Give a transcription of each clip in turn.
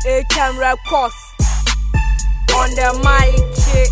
HM Records on the mic.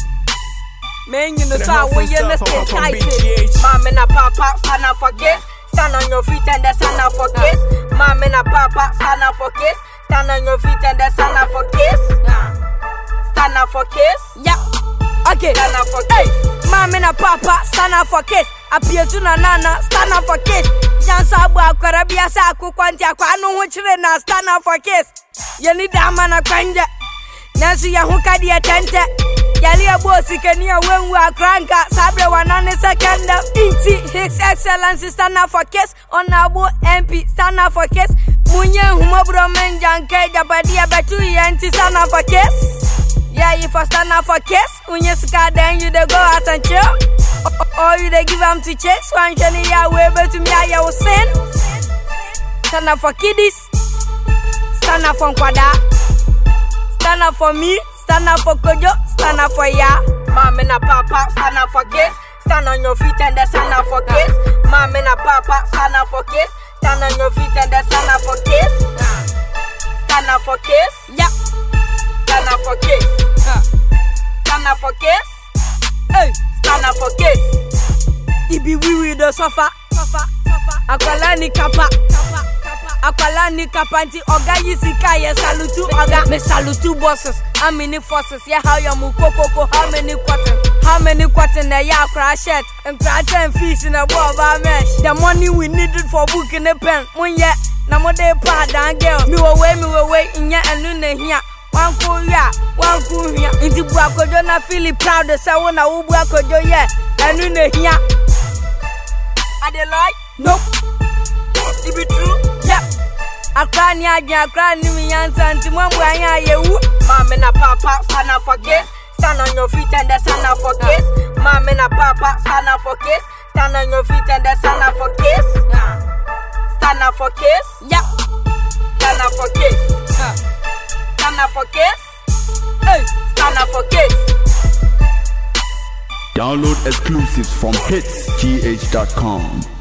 Man, you know, so we in the state title. Mama and papa, stand up for kiss. Stand on your feet and the stand up for kiss. Mama and papa, stand up for kiss. Stand on your feet and the stand up for kiss. Stand up for kiss. Yep. Okay. Stand up for kiss. Mama and papa, stand up for kiss. Appear to nana, stand up for kiss. Jansa bua Caribbean saku kwantia kwa no chire na stand up for kiss. You need that man a kwanja. Nancy ya huka di atente. Yali abosi kenia wengu akranka. Sabre wanane sekenda. Inti His Excellency stand up for kiss. Honorable MP stand up for kiss. Munye humobro menjanke jabadia betu yenti stand up for kiss. Yeah, if I stand up for kiss, when you scar then you dey go out and chill. Or you dey give them to chase. One shiny ya way but to me I will sin. Stand up for kiddies. Stand up for Kwada. Stand up for me. Stand up for Kojo. Stand up for ya. Mama and papa, stand up for kiss. Stand on your feet and stand up for kiss. Mama and papa, stand up for kiss. Stand on your feet and stand up for kiss. Stand up for kiss. Yep. Stand up for kiss. Stand up for kiss. Hey, stand up for kiss. Ibi we the sofa. Akwalani kapa. Akwalani kapanti oga yisika ye salutu oga. Me salutu bosses. How many forces? Yeah, how you move koko? How many quarters? How many quarters in the ya crash shirt and crash and fish in a ball of mesh? The money we needed for booking a pen. When yet, no more day part down girl. Me away in ya and noon here. One cool ya, one cool ya. Into Buakojo na feel proud the sound na Ubuakojo yeah. And noon here. Are they like? Nope. It be true? Yep. Akrani me answer and Timwa you. Mama and papa, stand up for kiss. Stand on your feet and stand up for kiss. Mama and papa, stand up for kiss. Stand on your feet and stand up for kiss. Stand up for kiss. Yep. Stand up for kiss. Stand up for kiss. Hey, stand up for kiss. Download exclusives from hitsgh.com.